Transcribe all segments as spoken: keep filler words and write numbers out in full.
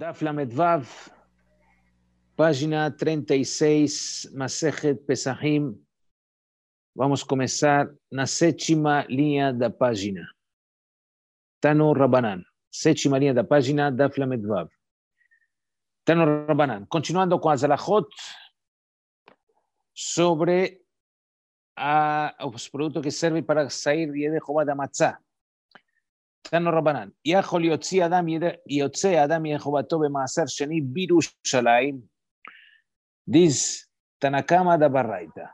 Daf Lamed Vav, página treinta y seis, Masejet Pesahim. Vamos a comenzar na sétima linha da página. Tano Rabanan, sétima linha da página, Daf Lamed Vav. Tano Rabanan, continuando com as alachot sobre a, os produtos que servem para sair de Jehová da matzah. Tano Rabanan, יכול יוציא אדם יוצא אדם יחובתו במעשר שני בירושלים, diz Tanakama da Baraita.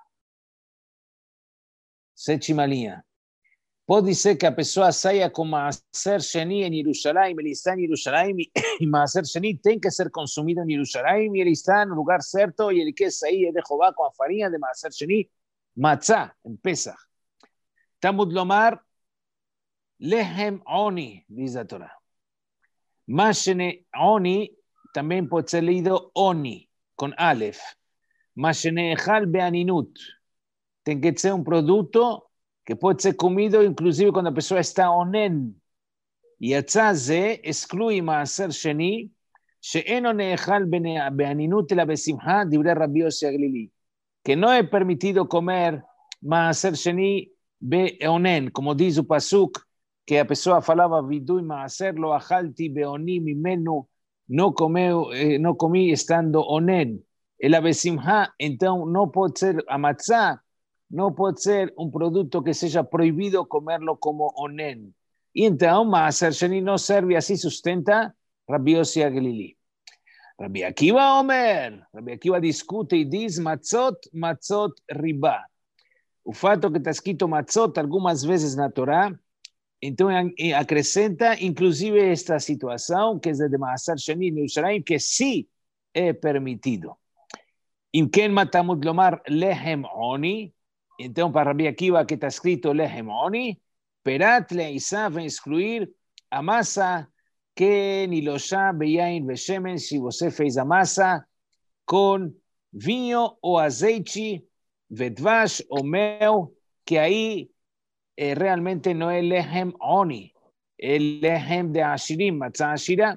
Sétima linha. Pode ser que a pessoa saia com Maaser Sheni em Jerusalém, ele está em Jerusalém, e Maaser Sheni tem que ser consumido em Jerusalém, e ele está no lugar certo, e ele quer sair de Jehová com a farinha de Maaser Sheni, Matzah, em Pesach. Tamud Lomar, Lehem Oni, diz a Torá. Mashene Oni também pode ser lido Oni, com Aleph. Mashene Echal Beaninut. Tem que ser um produto que pode ser comido, inclusive quando a pessoa está onen. E Yatzah ze exclui Maaser Sheni, she'eno ne'echal be'aninut ela besimcha, divrei Rabbi Yossi Aglili. Que não é permitido comer Maaser Sheni be'onen, como diz o Pasuk, que a pessoa falava vidui Maaser lo achalti be'oni mimenu, não comeu, não comi estando onen. Ela besimcha, então não pode ser a matzah, não pode ser um produto que seja proibido comerlo como onen. E então, Maaser Sheni não serve, assim sustenta Rabbi Yossi Aglili. Rabbi Akiva Omer, Rabbi Akiva discute e diz matzot, matzot riba. O fato que está escrito matzot algumas vezes na Torá, então acrescenta inclusive esta situação, que é de Maaser Sheni em Jerusalém, que sim é permitido. Em quem matamos lomar lehem oni, então, para Rabbi Akiva, que está escrito Lehem Oni, Perat Leisá vem excluir a massa que Nilosha Beyain Beshemen, se você fez a massa com vinho ou azeite, Vedvash ou mel, que aí eh, realmente não é Lehem Oni, é Lehem de Ashirim, Matzah Ashira.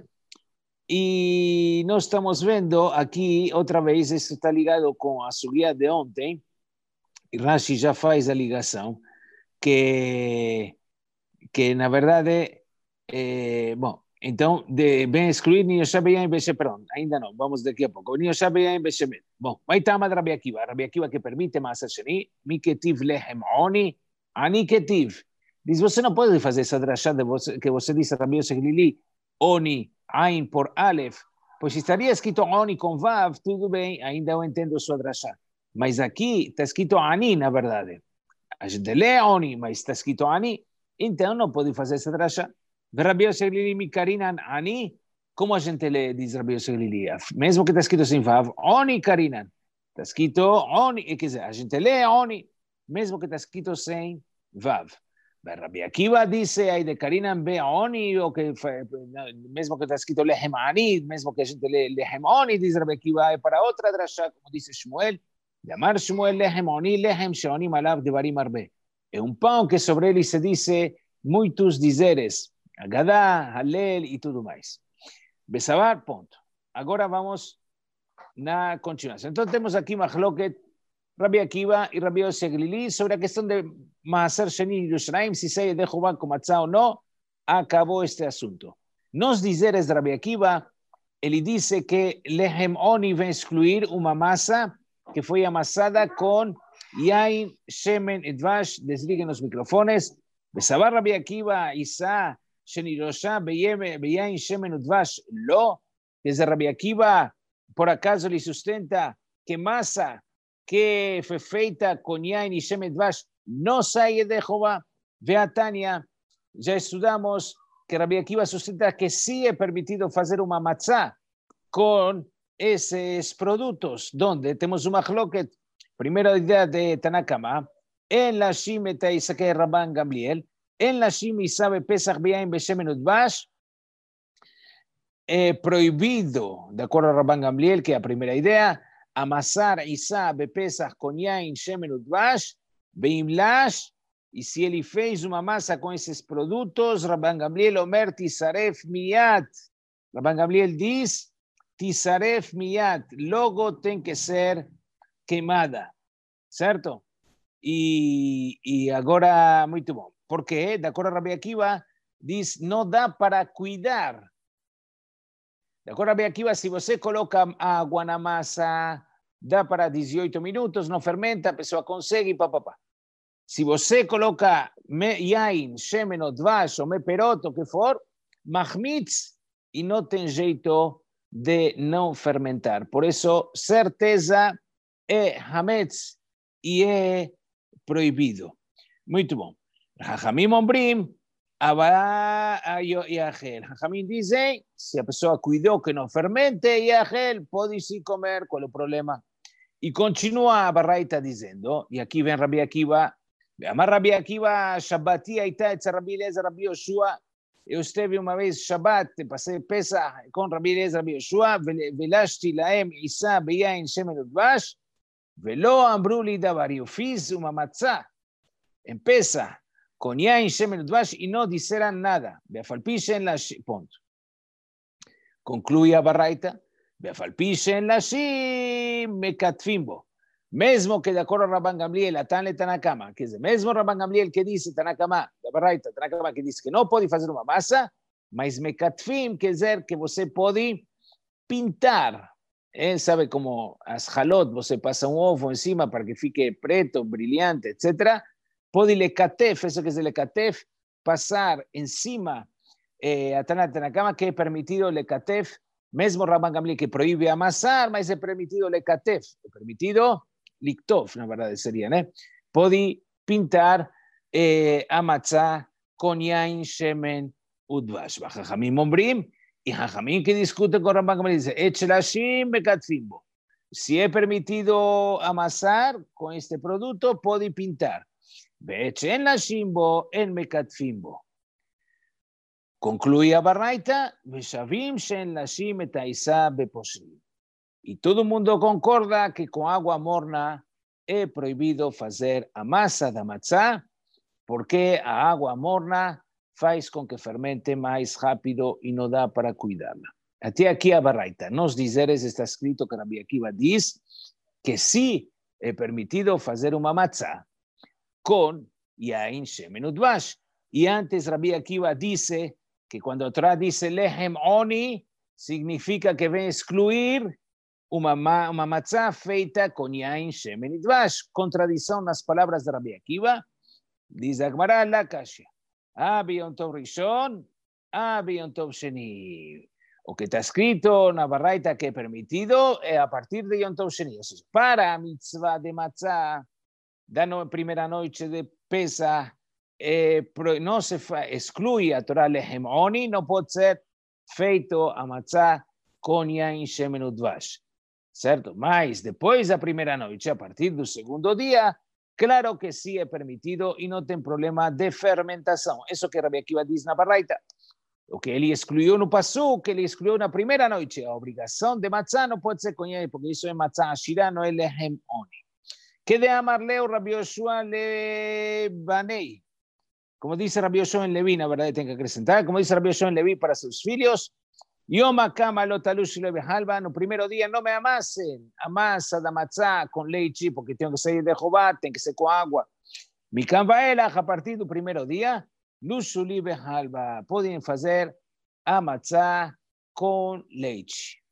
E nós estamos vendo aqui, outra vez, isso está ligado com a sugia de ontem, e Rashi já faz a ligação, que, que na verdade, é, bom, então, de, bem excluir Niyoshabeyan Beshe, perdão, ainda não, vamos daqui a pouco, Niyoshabeyan Beshemet. Bom, vai tamad Rabbi Akiva, Rabbi Akiva que permite Maaser Sheni, mi ketiv lehem oni, ani ketiv. Diz, você não pode fazer essa drashá de você, que você disse, Rabbi Yossi Aglili, oni, ain por alef, pois estaria escrito oni com vav, tudo bem, ainda eu entendo sua drashá. Mas aqui está escrito Ani, na verdade. A gente lê Oni, mas está escrito Ani, então não pode fazer essa drasha. Rabbi Yossi Aglili mikarinan Ani, como a gente lê, diz Rabbi Yossi Aglili, mesmo que está escrito sem Vav, Oni karinan. Está escrito Oni, quer dizer, a gente lê Oni, mesmo que está escrito sem Vav. Rabbi Akiva disse aí de karinan be Oni, ou que, mesmo que está escrito Lehem Ani, mesmo que a gente lê Lehem Oni, diz Rabbi Akiva, é para outra drasha, como disse Shmuel, Llamar Shmuel lehem oni, lehem sheonim alav devarim arbe. É um pão que sobre ele se dice muitos dizeres, Agadá, Halel e tudo mais. Besabar, ponto. Agora vamos na continuação. Então temos aqui Machloket, Rabbi Akiva e Rabbi Yossi Aglili sobre a questão de Maaser Sheni em Jerusalém, se sai de Jehová com matzah ou não. Acabou este assunto. Nos dizeres de Rabbi Akiva, ele disse que lehem oni vem excluir uma massa que foi amassada com yain, shemen e dvash. Desliguem os microfones. Besabar Rabbi Akiva, Isa, shenirosha, beyain, shemen e dvash, lo. Desde Rabbi Akiva, por acaso lhe sustenta que massa que foi feita com yain e shemen e dvash não sai de Jehová. Veatania, já estudamos que Rabbi Akiva sustenta que sim é permitido fazer uma matzah com esses produtos, donde temos uma machloket, primeira ideia de Tanakama, en la shim et Isakei Rabban Gamliel, en la shim Isabe Pesach Beyain Beshemen Udvash, é proibido, de acordo a Rabban Gamliel, que é a primeira ideia, amassar Isabe Pesach com yain, shemen udvash, beimlash, e se ele fez uma massa com esses produtos, Rabban Gamliel Omer Tisaref Miyat, Rabban Gamliel dice, Tisaref miyat, logo tiene que ser quemada, ¿cierto? Y, y ahora, muy bom. ¿Por qué? De acuerdo a Rabbi Akiva, dice, no da para cuidar. De acuerdo a Rabbi Akiva, si você coloca agua na masa, dá para dieciocho minutos, no fermenta, a pessoa consegue, papapá. Si você coloca yain, shemen o dvash, o meperot, o que for, mahmitz, y no tem jeito de não fermentar. Por eso, certeza é hametz y é prohibido. Muito bom. Jajamim ombrim, Yahel. Jajamim dice, si a pessoa cuidó que no fermente, Yahel, pode sí comer, ¿cuál es el problema? Y continúa a Barraita diciendo, y aquí ven Rabbi Akiva, Amar Rabbi Akiva, Shabbati, Aita, Etza Rabbi Eliezer, Rabbi Yoshua, eu esteve uma vez Shabbat, passei Pesach com Rabbi Eliezer, Rabbi Yoshua, velashti laem Isa beyain shemen udvash, velo amru li davar, eu fiz uma matzah em Pesach, com yain shemen udvash, e não disseram nada, beafalpishen la ponto. Conclui a Barraita, beafalpishen la shi mekatfimbo. Mesmo que de acuerdo a Rabban Gamliel, a Tan le Tanakama, que es el mesmo Rabban Gamliel que dice Tanakama, la Barraita, Tanakama que dice que no puede hacer una masa, mas mekatfim, que dizer que você pode pintar. ¿Eh? Sabe como as halot, você pasa un ovo encima para que fique preto, brillante, etcétera. Pode lekatef, eso que es el lekatef, pasar encima eh, a Tan le Tanakama, que es permitido lekatef, mesmo Rabban Gamliel que prohíbe amasar, mas es permitido lekatef, es permitido Liktov, na verdade seria, né? Pode pintar eh, a matzá com yain, shemen, udvash. Jajamim ombrim, e Jajamim que discute com Rabban Gamliel dice, echelashim bekatfimbo. Si é permitido amasar com este produto, pode pintar. Beechen lashimbo, en mekatfimbo. Conclui a Barraita, beshavim shen lashim etaisa beposhrim. Y todo el mundo concorda que con agua morna es prohibido hacer a masa da matzá, porque a agua morna faz con que fermente más rápido y no da para cuidarla. Hasta aquí a Barraita. Nos dizeres está escrito que Rabbi Akiva dice que sí es permitido hacer una matzá con yain, shemen, udvash. Y antes Rabbi Akiva dice que cuando otra dice lehem oni, significa que va a excluir Uma, uma matzá feita com yain, shemen e dvash. Contradição nas palavras de Rabbi Akiva. Diz a Gemara, la kasha. Abi yom tov rishon, abi yom tov sheni. O que está escrito na Barraita que é permitido é a partir de yom tov sheni. Ou seja, para a mitzvah de matzá, da no, primeira noite de Pesach, eh, não se fa, exclui a Torá lehem oni, não pode ser feito a matzá com yain, shemen e dvash. Certo? Mas depois da primeira noite, a partir do segundo dia, claro que sim é permitido e não tem problema de fermentação. Isso que Rabbi Akiva diz na Barraita. O que ele excluiu no Pasuk, que ele excluiu na primeira noite, a obrigação de matzá não pode ser com ele, porque isso é matzá ashirá, não é lehem oni. Que de amarleu Rabbi Yoshua Levanei. Como dice Rabbi Yoshua en Leví, na verdade tem que acrescentar, como dice Rabbi Yoshua en Leví para seus filhos, Yoma kama lo talush leve halva, no primeiro dia não me amassem, amassa da matzá com leite, porque tenho que sair de Jehová, tem que ser com água. Mi canvaela, a partir do primeiro dia, luxo live halva, podem fazer a matzá com leite.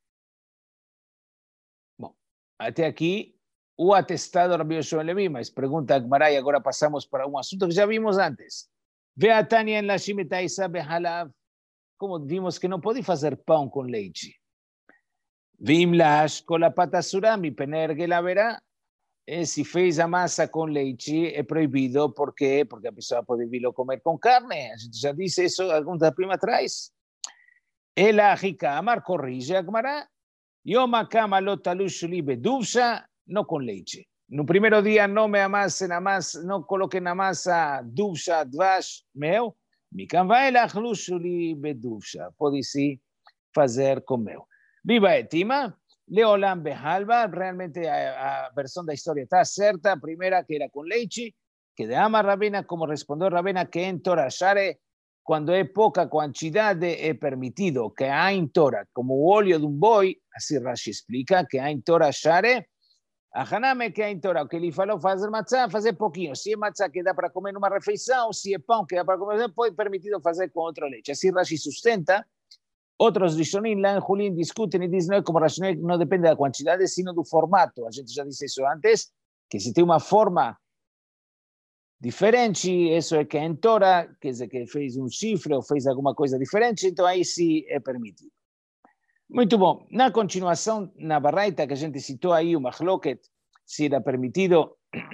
Bom, até aqui o atestado Rabbi Yoshua Levi, mas pergunta a Gemara, e agora passamos para um assunto que já vimos antes. Ve a Tania en la shimita isa behalav. Como vimos que não pode fazer pão com leite. Vimlash com a pata surami, penergue la verá. Se fez a massa com leite, é proibido. Por quê? Porque a pessoa pode vir comer com carne. A gente já disse isso alguns da prima atrás. Ela rica, amar corrige a Gemara. Yoma kama lo talush li beduvsha, não com leite. No primeiro dia não me amassem na massa, não coloquem na massa duvsha, dvash, meu. Mikan vaelach lushuli beduvsha. Pode sim fazer com meu. Viva etima, leolam behalva. Realmente a, a versão da história está certa. A primeira que era com leite, que de ama Rabena, como respondeu Rabena, que em Torah Share, cuando es poca cantidad es permitido, que hay Torah, como óleo de un boi, así Rashi explica, que hay Torah share, a Haname que hay Torah, que ele falou fazer matzá, fazer pouquinho, se é matzá que dá para comer numa refeição, se é pão que dá para comer, pode permitido fazer com outra leite. Assim Rashi sustenta. Outros Rishonim lá em Julin discutem e dizem não, como Rashi não depende da quantidade, sino do formato. A gente já disse isso antes, que se tem uma forma diferente, isso é que é em Torah, quer dizer, que fez um chifre ou fez alguma coisa diferente, então aí sim é permitido. Muito bom. Na continuação, na Baraita, que a gente citou aí, o Machloket, se era permitido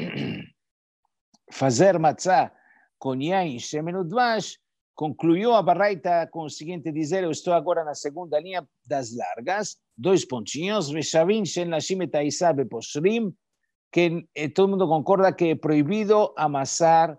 fazer matzá com yain, shemen udvash, concluiu a Baraita com o seguinte dizer, eu estou agora na segunda linha das largas, dois pontinhos, Reshavim shen lashim et ha'isa beposhrim, que eh, todo mundo concorda que é proibido amassar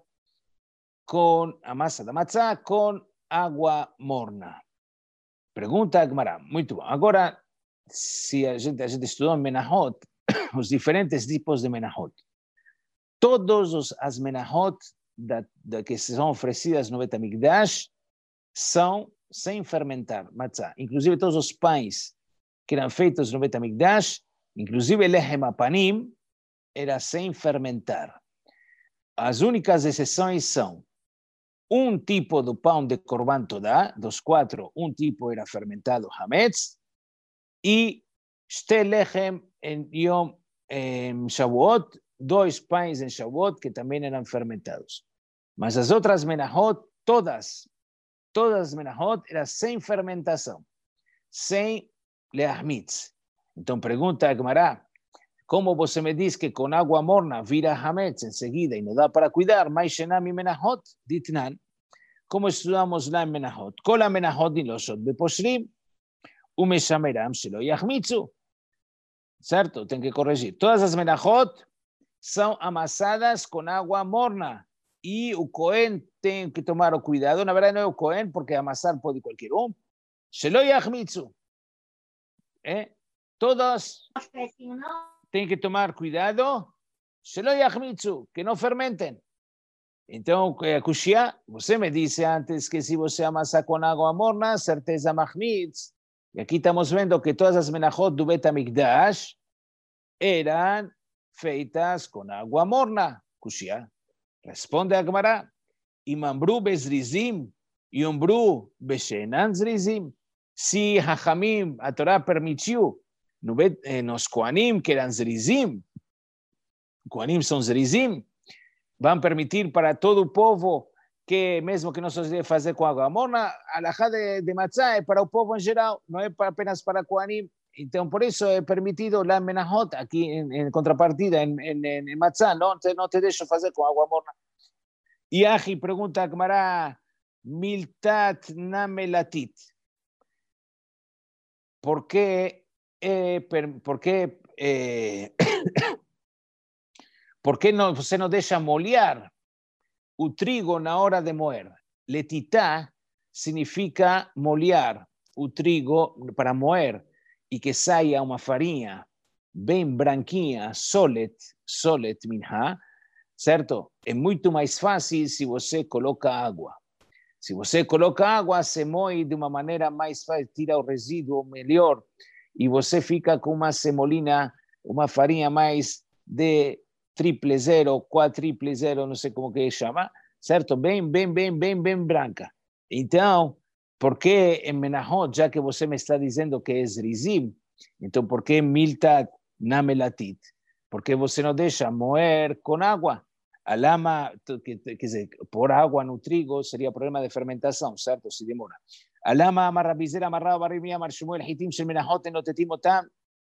com a massa da matzá com água morna. Pergunta a Gemara. Muito bom. Agora, se a gente, a gente estudou em Menahot, os diferentes tipos de Menahot. Todas os, as Menahot da, da, que são oferecidas no Bet HaMikdash são sem fermentar, matzá. Inclusive todos os pães que eram feitos no Bet HaMikdash, inclusive Lechem Apanim, era sem fermentar. As únicas exceções são um tipo do pão de Korban Todá, dos quatro, um tipo era fermentado Hametz, e Shte Lechem em Yom em Shavuot, dois pães em Shavuot que também eram fermentados. Mas as outras Menahot, todas, todas as Menahot eram sem fermentação, sem Leahmitz. Então pergunta a Gemara, como você me diz que com água morna vira Hametz em seguida e não dá para cuidar, mais Shenami Menahot, Ditnan, como estudamos lá em Menahot, Kol HaMenahot Nilosot Beposhrim, Umeshameram Shelo Yachmitzu, certo? Tem que corrigir. Todas as Menahot são amassadas com água morna e o Cohen tem que tomar o cuidado, na verdade não é o Cohen, porque amassar pode qualquer um, Shelo Yachmitzu, é? Todos tem que tomar cuidado, Shelo Yachmitzu, que não fermentem. Então, a Kushia, você me disse antes que se você amassa com água morna, certeza Mahmitz. E aqui estamos vendo que todas as Menachot do Bet HaMikdash eram feitas com água morna. Kushia. Responde a Gemara. Imambru bezrizim, yombru beshenan zrizim. Se Hachamim, a Torá permitiu, no bet, eh, nos Koanim, que eram zrizim, Koanim são zrizim, vão permitir para todo o povo que, mesmo que não se deve fazer com água morna, a alahá de, de matzá é para o povo em geral, não é para, apenas para Koanim. Então, por isso é permitido lá em Menahot, aqui em, em contrapartida, em, em, em matzá, não te, não te deixo fazer com água morna. E Ahi pergunta a Gemara, miltat namelatit. ¿Por qué, eh, per, por qué eh, ¿Por qué no, você não deixa molhar o trigo na hora de moer? Letitá significa molhar o trigo para moer e que saia uma farinha bem branquinha, solet, solet minha, certo? É muito mais fácil se você coloca água. Se você coloca água, se moe de uma maneira mais fácil, tira o resíduo melhor e você fica com uma semolina, uma farinha mais de triple zero, quadriple zero, não sei como que chama, certo? Bem, bem, bem, bem, bem branca. Então, por que em Menahot, já que você me está dizendo que é zrizim, então por que miltat namelatit? Porque você não deixa moer com água? A lama, quer dizer, por água no trigo seria problema de fermentação, certo? Se demora. A lama amarrabizeira, amarrava, barrimia, marshmuel, hitim, shel Menahot, enotetim, otam.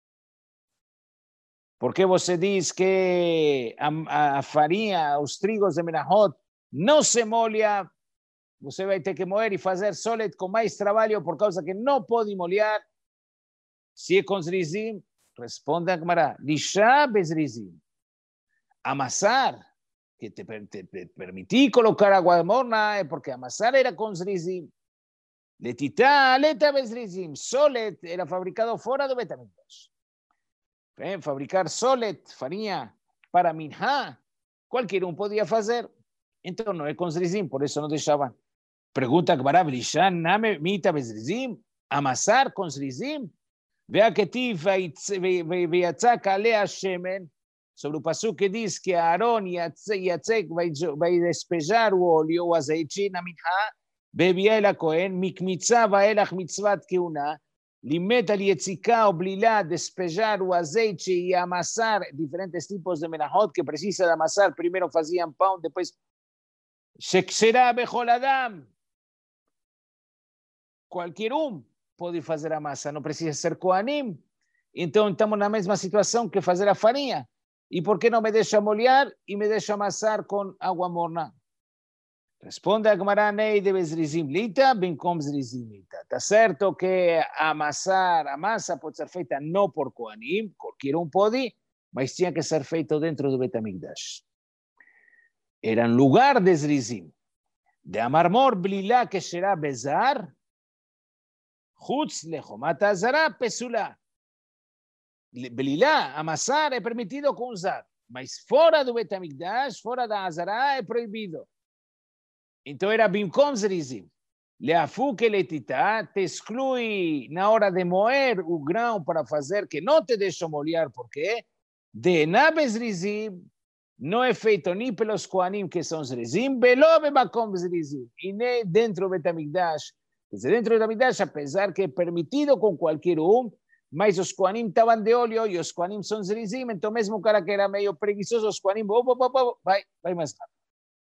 Por que você diz que a, a farinha, os trigos de Menahot não se molha? Você vai ter que moer e fazer solet com mais trabalho por causa que não pode molhar. Se é com zrizim, responde a Gemara, lixá bezrizim. Amassar, que te, te, te permiti colocar água morna, é porque amassar era com zrizim. Letitá, leta bezrizim. Solet era fabricado fora do Bet HaMikdash. Eh, fabricar solet, farinha, para minhá, qualquer um podia fazer. Então não é com zrizim, por isso não deixavam. Pregunta Gemara, Blishan, Name, Mita, Bezrizim, amasar con Zrizim. Vea que Tifa y Alea Shemen, sobre el pasú que dice que Aarón y Yatzek va a despejar o óleo o azeite na minha, bebía el Cohen, mikmitza va el mitzvat que una, limeta lietzika o blilá, despejar o azeite y amasar diferentes tipos de menajot que precisa de amasar. Primero hacían pan, después shekshera bechol adam. Cualquier um puede hacer a masa, no precisa ser Kohanim. Entonces estamos en la misma situación que hacer a farinha. ¿Y por qué no me deja moldear y me deja amasar con agua morna? Responde a Gemara, Nei de Bezrizim Lita, Benkom Zrizim Lita. Está cierto que amasar, a masa puede ser feita no por Kohanim, cualquier un puede, mas tiene que ser feito dentro de Betamigdash. Era en lugar de Zrizim. De amarmor blilá que será bezar, Chutz lechomat azara pesula. Blilá, amasar é permitido com usar, mas fora do Betamigdash, fora da azara é proibido. Então era bimkom zrizim. Leafu que letitá te exclui na hora de moer o grão para fazer que não te deixa molhar, porque de nabe zrizim não é feito nem pelos koanim que são zrizim, belo bebakom zrizim, e nem dentro do Betamigdash. Desde dentro de Betamigdash, apesar que é permitido com qualquer um, mas os Kohanim estavam de óleo e os Kohanim são zrizim, então mesmo o cara que era meio preguiçoso, os Kohanim, oh, oh, oh, oh, vai, vai mais rápido.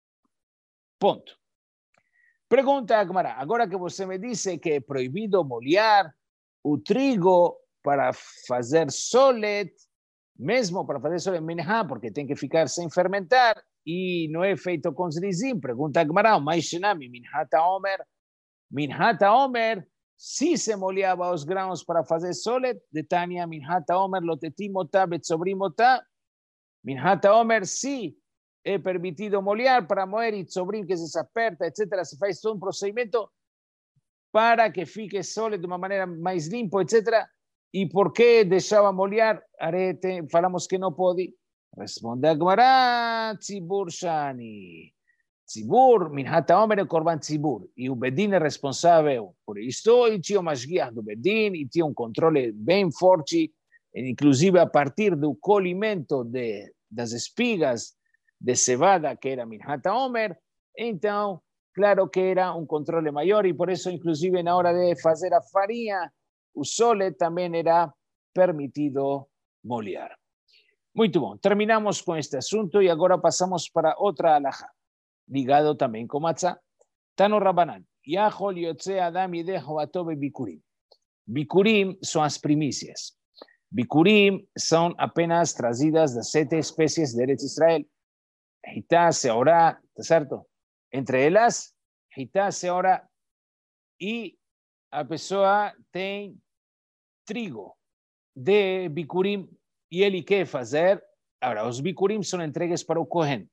Ponto. Pergunta a Gemara, agora que você me disse que é proibido molhar o trigo para fazer solet, mesmo para fazer solet minha, porque tem que ficar sem fermentar, e não é feito com zrizim, pergunta a Gemara, mas shenami minhata omer, minhata omer, si se molhava os grãos para fazer solet, de Tânia, minhata omer, lotetimota, betzobrimota, minhata omer, si é permitido molhar para moer e sobrim que se aperta, etcétera, se faz todo um procedimento para que fique solet de uma maneira mais limpa, etcétera. E por que deixava molhar? Arete, falamos que não pode. Responde a Gemara, tzibur shani. Tzibur, minhata omer é korban tzibur. E o Bedin é responsável por isto, e tinha uma guia do Bedin, e tinha um controle bem forte, inclusive a partir do colhimento de, das espigas de cevada, que era minhata omer. Então, claro que era um controle maior, e por isso, inclusive, na hora de fazer a farinha, o solet também era permitido molhar. Muito bom, terminamos com este assunto e agora passamos para outra alajá, ligado também com matzá. Tano Rabanan, Yachol yotze adam yedecho atobe bikurim. Bikurim são as primícias. Bikurim são apenas trazidas das sete espécies de Eretz Israel. Hitá, Seorá, ¿está certo? Entre elas, Hitá, Seorá, e a pessoa tem trigo de bikurim, e ele quer fazer. Agora, os bikurim são entregues para o Kohen,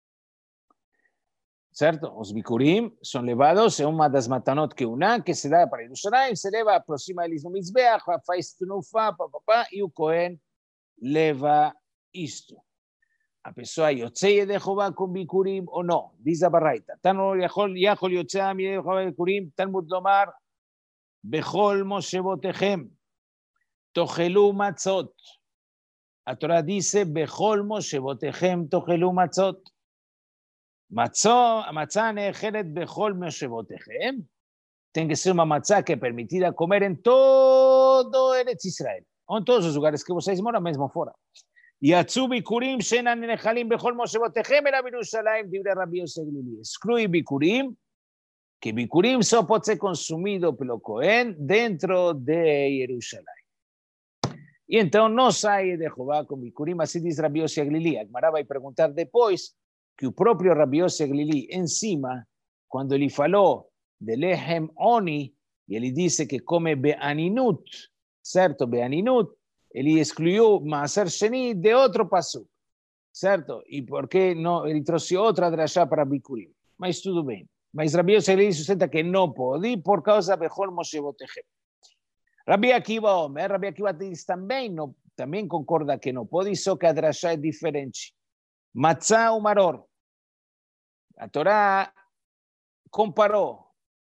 certo? Os bikurim são levados, é uma das matanot que una, que se dá para Yerushalayim, se leva, aproxima eles no Mizbeach, faz tenufa, papapá, e o Kohen leva isto. A pessoa yotzei de Jehová com bikurim ou não? Diz a Baraita. Tano yachol yotzei de Jehová com bikurim, Talmud lomar, bechol moshevotechem, tochelu matzot. A Torá dice, bechol moshevotechem, tochelu matzot. Matzó, a matzá nechelet bechol moshevotechem. Tem que ser uma matzá que é permitida comer em todo Eretz Israel. Ou em todos os lugares que vocês moram, mesmo fora. יצאו ביקורים שאינם נחלים בכל מושבותיכם אלא בירושלים, דברי רבי יוסי הגלילי. Exclui bikurim, que bikurim só pode ser consumido pelo Cohen dentro de Jerusalém. E então não sai de Jeová com bikurim, assim diz Rabi Yossi Aglili. A Gemara vai perguntar depois que o próprio Rabi Yossi Aglili, em cima, quando ele falou de Lehem Oni, e ele disse que come Be'aninut, certo? Be'aninut, ele excluiu Maaser Sheni de outro pasuk, certo? E por que não, ele trouxe outra drashá para bikurim? Mas tudo bem. Mas Rabi Yossi Aglili sustenta que não pode por causa de Bechol Moshevotechem. Rabi Akiva Omer, Rabi Akiva diz também, não, também concorda que não pode, só que a drashá é diferente. Matzá ou maror. A Torá comparou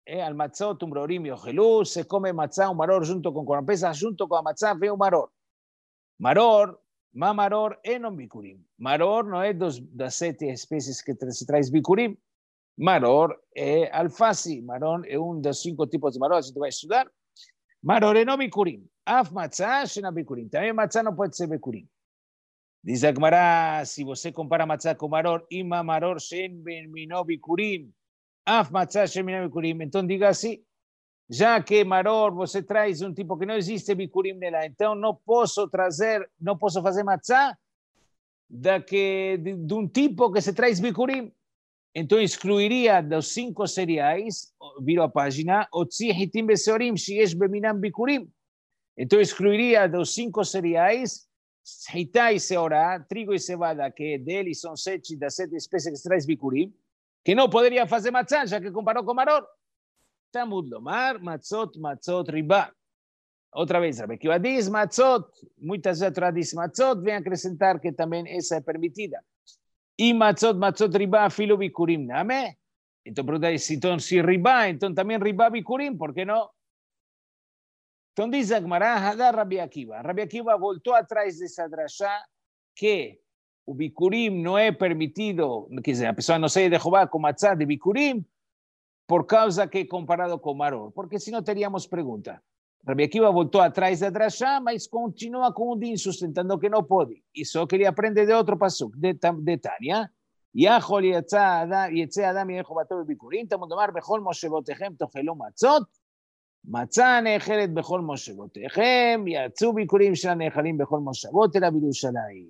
eh, al matzot, un brorim y ojelú, se come matzá, un maror junto con Corban Pesach, junto con la matzá, ve un maror. Maror, ma maror, enon bikurim. Maror no es dos, das sete especies que se trae bikurim. Maror é alface. Maror é um dos cinco tipos de maror, a gente vai estudar. Maror é no bikurim. Af matzá, shena bikurim. Também matzá não pode ser bikurim. Diz a Gemara, se você compara matzá com maror, ima maror shen no bikurim. Af matzá shen no bikurim. Então diga assim, já que maror você traz um tipo que não existe bikurim nela, então não posso trazer, não posso fazer matzá da que, de, de um tipo que se traz bikurim. Então excluiria dos cinco cereais, viro a página, otzi hitim beseorim sheyesh beminam bikurim. Então excluiria dos cinco cereais, hitá e seorá, trigo e cevada, que dele são sete das sete espécies que se traz bikurim, que não poderia fazer matzá, já que comparou com maror. Tamud lomar, matzot, matzot, riba. Outra vez, Rabi Akiva diz matzot, muitas vezes a Torá diz matzot, vem acrescentar que também essa é permitida. E matzot, matzot, riba, filo bikurim, name? Então, pergunta se então, se riba, então também riba bikurim, por que não? Então diz a Gemara, Hadar Rabi Akiva. Rabi Akiva voltou atrás dessa drashá que o bikurim não é permitido, quer dizer, a pessoa não sai de Jeová com matzá de bikurim, por causa que comparado com maror, porque senão teríamos pergunta. Rabi Akiva voltou atrás da drashá, mas continua com o din, sustentando que não pode. E só que ele aprende de outro pasuk, de, de Tânia. Yachol yetzeh adam yecho bato bebikurim, tamud lomar bechol moshevotechem tochelu matzot, matzah ne'echeret bechol moshevotechem, yatzu bikurim shel ne'echalim bechol moshavot ela b'Yerushalayim.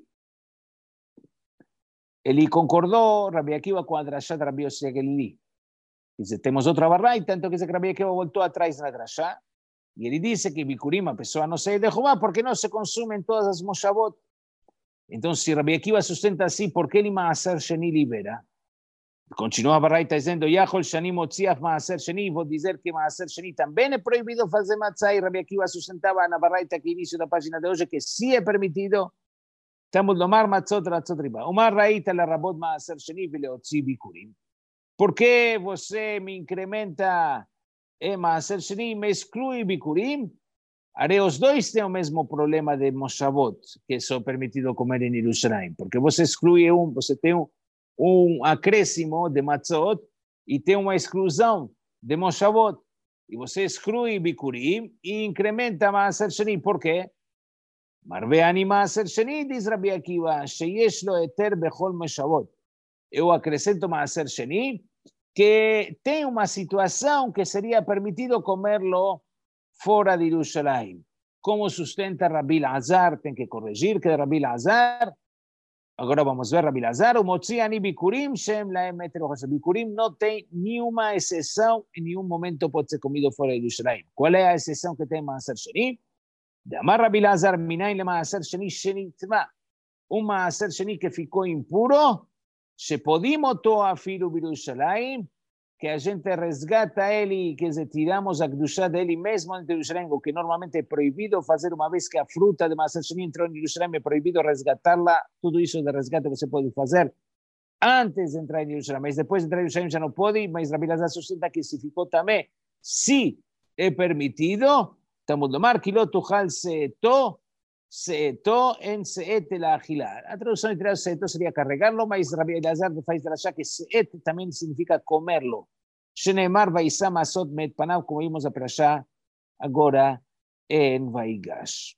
Ele concordou, Rabi Akiva, com a drashá de Rabi Yossi Agelili. Dice, temos outra barraita, tanto que esse Rabi Akiva voltou atrás na drashá. E ele disse que bikurim, a pessoa não sai de Jeová porque não se consumem todas as moshavot. Então, se Rabi Akiva sustenta assim, por que ele maaser sheni libera? Continua a barraita dizendo, Yachol shani motziaf maaser sheni, vou dizer que maaser sheni também é proibido fazer matzah, e Rabi Akiva sustentava na barraita que início da página de hoje que sim é permitido. Tamud lomar matzot ratzot riba. Umar raita la rabot maaser sheni veleotzi bikurim. Por que você me incrementa e maaser sheni me exclui bikurim? Are os dois têm o mesmo problema de moshavot, que só é permitido comer em Jerusalém, porque você exclui um, você tem um, um acréscimo de matzot e tem uma exclusão de moshavot, e você exclui bikurim e incrementa maaser sheni. Por quê? Marveani maaser sheni, diz Rabi Akiva, sheyesh lo eter bechol moshavot. Eu acrescento maaser sheni, que tem uma situação que seria permitido comerlo fora de Jerusalém. Como sustenta Rabi Lazar, tem que corrigir que Rabi Lazar, agora vamos ver Rabi Lazar, o motzi ani bikurim shem laem eter bechol. Bikurim não tem nenhuma exceção, em nenhum momento pode ser comido fora de Jerusalém. Qual é a exceção que tem maaser sheni? De amar Rabi Lazar, minayin le maaser sheni shenitma. Um maaser sheni que ficou impuro, shepodimo to afilu b'Yerushalayim, que a gente resgata ele, quer dizer, tiramos a kedushá dele mesmo em Jerusalém, o que normalmente é proibido fazer uma vez que a fruta de maaser sheni entrou em Jerusalém, é proibido resgatá-la. Tudo isso de resgate você pode fazer antes de entrar em Jerusalém, mas depois de entrar em Jerusalém já não pode, mas Rabi Lazar sustenta que se ficou também, se é permitido, tamud lomar ki lo tuchal seeto, seeto en seet la achilar. A tradução literal seeto seria carregarlo, mas Rabi Lazar faz drashá que seet também significa comerlo. Sheneemar vaisam asot met panav, como vimos a prashá agora em Vaigash.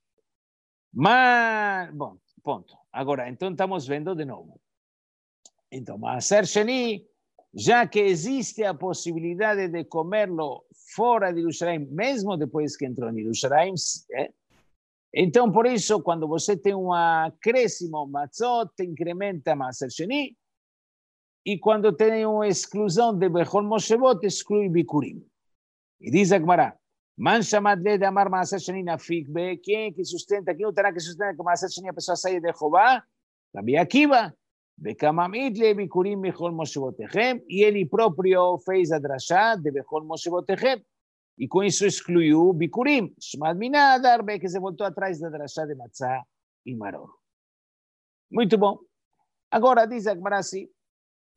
Mas, bom, ponto. Agora, então estamos vendo de novo. Então, maaser sheni, já que existe a possibilidade de comerlo fora de Jerusalém, mesmo depois que entrou em Jerusalém, é? Então, por isso, quando você tem um acréscimo matzot, incrementa maaser sheni, e quando tem uma exclusão de bechol moshevot, exclui bikurim. E diz a Gemara, man shamad le de amar maaser sheni nafik be, quem que sustenta, quem terá que sustenta que maaser sheni a pessoa saia de Jeová? Rabi Akiva. Bekamamit le bikurim bechol moshevotechem, e ele próprio fez a drashá de bechol moshevotechem. E com isso excluiu bikurim. Shmad minadar, que se voltou atrás da drashá de matzah e maror. Muito bom. Agora diz a Gemara assim,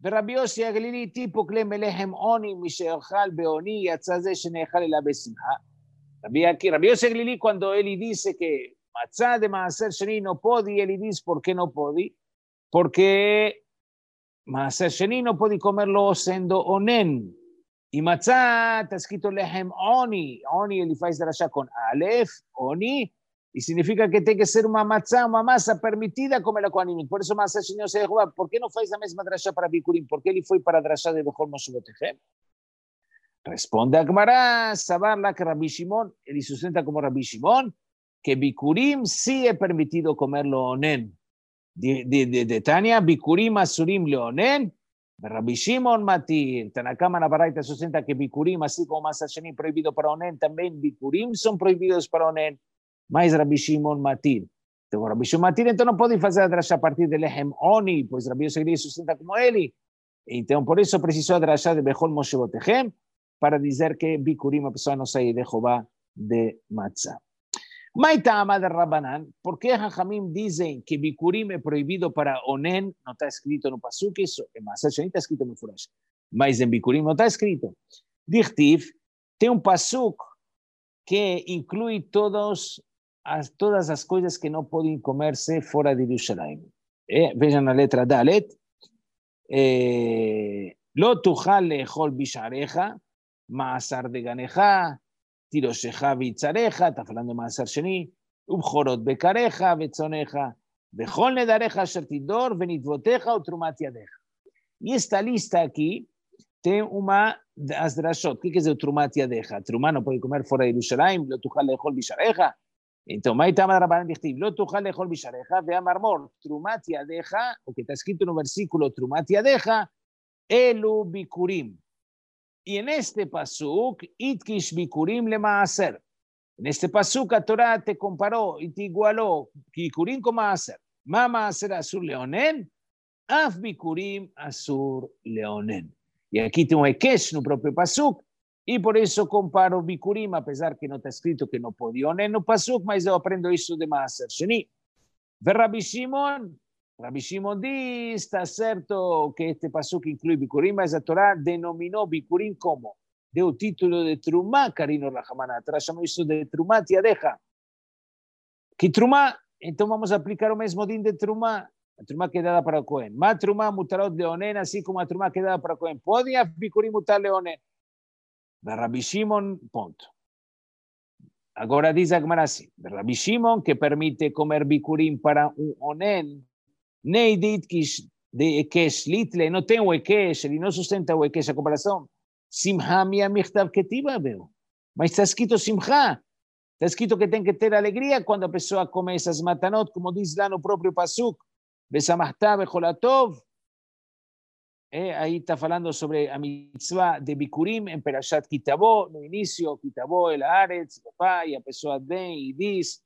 ורבי יוסי הגלילי טיפוק למלחם עוני משאכל בעוני יצא זה שנאכל אליו בשמחה. Rabbi Yossi Glili, cuando él dice que matzá de maaser sheni no podi, él dice ¿por qué no podi? Porque maaser sheni no podi comerlo siendo onen. Y matzá está escrito lehem oni, oni él faz drasha con alef, oni, y significa que tiene que ser una matzá, una masa permitida comerla con animal. Por eso maaser sheni no se dejó. ¿Por qué no faz la misma drasha para Bikurim? ¿Por qué él fue para drasha de Bechol Moshe Botechem? Responde a Gemara, sabarla que Rabbi Shimon, él sustenta como Rabbi Shimon, que Bikurim sí es permitido comerlo onen. De, de, de, de Tania, Bikurim asurim leonen, Rabbi Shimon matir. Tanakama Nabaraita sustenta que Bikurim, así como Maaser Sheni prohibido para onen, también Bikurim son prohibidos para onen, más Rabbi Shimon matir. Entonces, Rabbi Shimon matir, entonces no puede hacer a partir del Lehem Oni, pues Rabbi Yossi sustenta como él. Entonces, por eso precisó a de Bechol Moshe Botechem, para decir que Bikurim a pessoa no se de Jehová de matzah. Maita Amad Rabbanan, ¿por qué Jajamim dicen que Bikurim es prohibido para onen? No está escrito en un pasuk, eso en Maaser Sheni está escrito en un furash. Mas en Bikurim no está escrito. Dichtiv, tiene un pasuk que incluye todos, todas las cosas que no pueden comerse fuera de Jerusalén. Eh, vean la letra Dalet. Eh, Lo tujal lechol bishareja, Maasar de Ganeja, Tirosheja Vitzareja, está hablando de Maaser Sheni, Ubjorot Bekareja, Betzoneja, Bejol Nedareja, Shertidor, Benitvoteja, Utrumat Yadeja. Y esta lista aquí tiene una Azdrashot. ¿Qué es de Utrumat Yadeja? Trumá no puede comer fuera de Jerusalén, lo tujal lechol bishareja. Entonces, Maitama Rabbanan dichtiv, lo tujal lechol bishareja, vea marmor, Trumat Yadeja, o que está escrito en un versículo, Trumat Yadeja, Elu Bikurim. Y en este pasuk, Itkish Bikurim le Maaser. En este pasuk, la Torah te comparó y te igualó Bikurim con Maaser. Ma Maaser Asur Leonen, Af Bikurim Asur Leonen. Y aquí tengo Ekesh en un propio pasuk, y por eso comparo Bikurim, a pesar que no está escrito que no podía onen en un pasuk, mas yo aprendo eso de Maaser Sheni. Ve Rabbi Shimon, Rabbi Shimon dice, está cierto que este pasuk incluye Bikurim, mas la Torah denominó Bikurim como de un título de Trumá, Karino Rahamana, atrás llamó eso de Trumá, Tiadeja. Que Trumá, entonces vamos a aplicar el mismo din de Trumá, la Trumá quedada para Cohen. Ma Trumá mutarot leonen, así como la Trumá quedada para Cohen. ¿Podía Bikurim mutar leonen? De Rabbi Shimon, punto. Ahora dice Agmara así, de Rabbi Shimon que permite comer Bikurim para un onen, Neidit kish de Ekesh litle, no tengo Ekesh, y no sustenta Ekesh a comparación. Simha mia michtav ketiva veo. Mas está escrito Simha. Está escrito que tiene que tener alegría cuando empezó a comer esas matanot, como dice la no propio pasuk. Besamachta becholatov. Eh, ahí está hablando sobre la mitzvah de Bikurim en Perashat Kitabo, no inicio, Kitabo el Aretz, papá, y empezó a den y dice.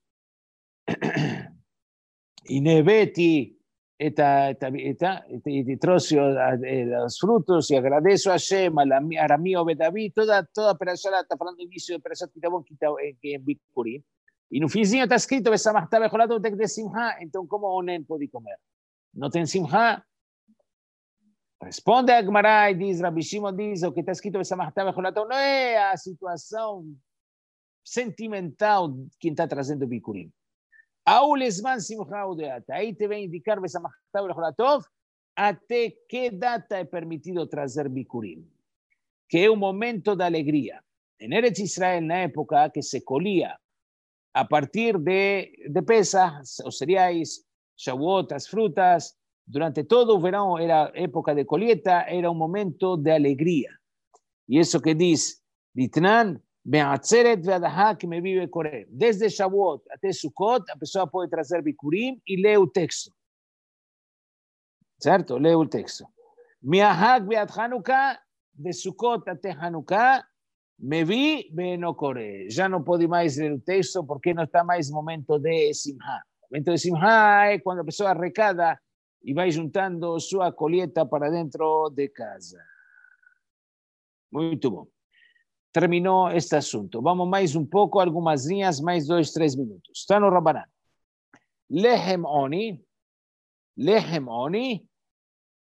Y Nebeti. Esta, esta, esta, este trocio de los frutos y agradezco a Hashem, a la Aramí Obedaví, toda, toda Perashá, está hablando de inicio de Perashat Kitabón, que en Bikurim. Y en un finzinho está escrito, Besamachta Becholato de Simha, entonces, ¿cómo onen puede comer? No ten Simha. Responde a Gemara y dice, Rabbi Shimon dice, o que está escrito, Besamachta Becholato, no es a situación sentimental quien está trazando Bikurim. Aulesman Simcha Udeata. Ahí te va a indicar Besamachta Becholatov hasta qué data es permitido traer Bikurim. Que es un momento de alegría. En Eretz Israel, en la época que se colía a partir de, de Pesach, o cereales, Shavuot, las frutas, durante todo el verano era época de colheita, era un momento de alegría. Y eso que dice, Ditnan, que me vive Coré. Desde Shavuot hasta Sukkot, la persona puede traer Bikurim y lee el texto. ¿Cierto? Lee el texto. Miahak beat Hanukkah, de Sukkot hasta Hanukkah, me vi, no Coré. Ya no puedo más leer el texto porque no está más momento de Simha. El momento de Simha es cuando la persona recada y va juntando su colheita para dentro de casa. Muy bien. Terminó este asunto. Vamos más un poco, algunas líneas, más dos, tres minutos. Está no Rabbanan. Lehem Oni, Lehem Oni,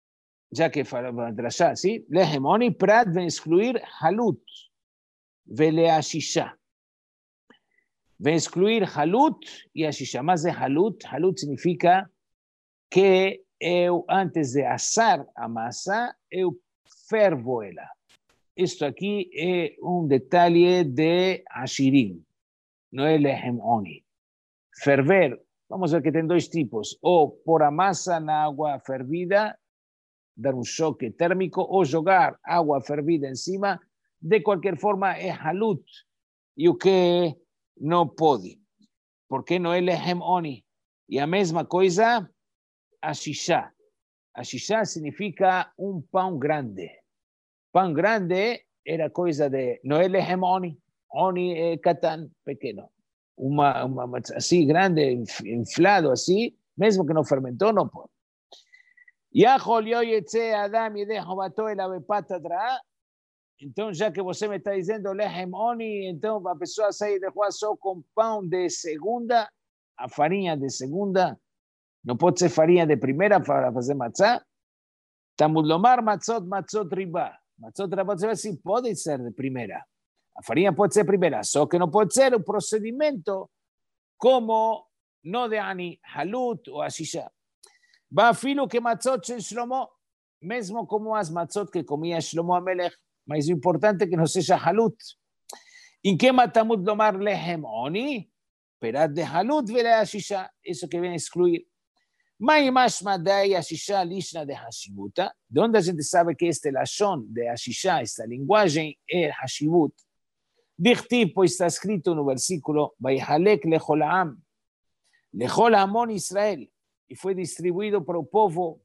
ya que allá, ¿sí? Lehemoni, prat, ven excluir halut, vele ashisha. Ven excluir halut y ashisha. Más de halut, halut significa que eu, antes de asar a masa, eu fervo ela. Esto aquí es un detalle de ashirim, no es lehemoni. Ferver, vamos a ver que tienen dos tipos, o por a masa en agua fervida, dar un choque térmico, o jogar agua fervida encima, de cualquier forma es halut, y o que no puede, porque no es lehemoni. Y a mesma coisa, ashisha. Ashisha significa un pan grande. Pan grande era coisa de, no es lehemoni, oni es catán, pequeño. Uma, uma, así grande, inflado así, mesmo que no fermentó, no puede. Yahol yoyetse adam y dejo bato el avepatatra. Entonces, ya que você me está diciendo lehemoni, entonces a pessoa sair de só com pão de segunda, a farinha de segunda, não pode ser farinha de primeira para fazer matzá. Tamud lomar matzot matzot riba. Matzot riba sim pode ser de primeira. A farinha pode ser primeira, só que não pode ser o procedimento como no de ani, halut ou ashisha. Va filo que matzot de Shlomo, mesmo como as matzot que comia Shlomo Amelech, mas o importante é que não seja halut. Em que matamos lomar lehemoni? Perat de halut vele ashisha, isso que vem a excluir. Mai mashma dai ashisha lishna de hashibuta. De onde a gente sabe que este lashon de ashisha, esta linguagem, é hashibut? Dichtiv, pois está escrito no versículo, Vaihalek lechol ha'am, lechol ha'amon Israel, e foi distribuído para o povo.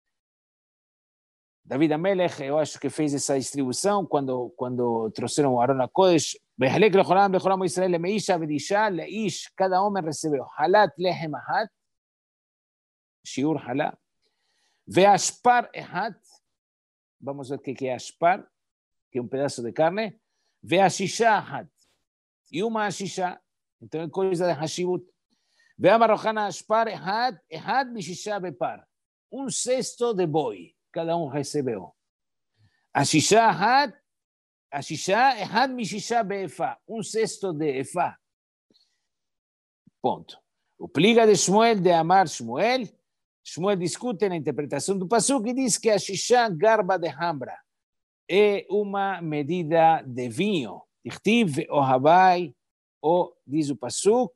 David Amelech, eu acho que fez essa distribuição quando, quando trouxeram o Aaron a Kodesh. Vaihalek lechol ha'am, lechol ha'amon Israel, lemeisha vedisha, leish, cada homem recebeu halat lehem ahat, shiur halat, veashpar ehat, vamos ver o que é ashpar, que é um pedaço de carne, veashisha ahat, e uma ashisha, então é coisa de hashibut. Veamar rohana ashpar ehat, ehat mishisha bepar, um cesto de boi, cada um recebeu. Ashisha ahat, ashisha ehat mishisha beefa, um cesto de efa. Ponto. O pliga de Shmuel, de Amar Shmuel, Shmuel discute na interpretação do pasuk e diz que ashisha garba de hambra é uma medida de vinho. Dichtiv ve'ohavai, ou diz o pasuk,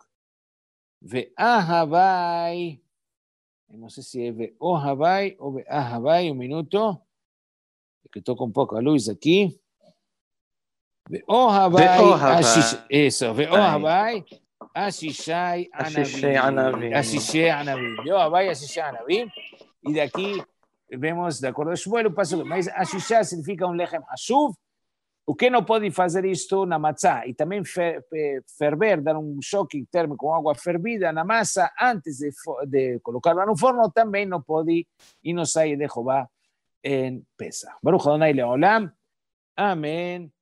ve'ahavai, não sei se é ve'ohavai ou ve'ahavai, um minuto, que estou com um pouco a luz aqui. Ve'ohavai, isso, ve'ohavai, ashishai anavim, ashishai anavim, ve'ohavai, ashishai anavim, e daqui vemos, de acordo a Shmuel, o pasuk, mas ashisha significa um lechem hashuv, o que não pode fazer isto na matzá, e também fer, ferver, dar um choque térmico com água fervida na massa, antes de, de colocá-la no forno, também não pode, e não sai de Jeová em Pesach. Baruch Adonai Leolam, amém.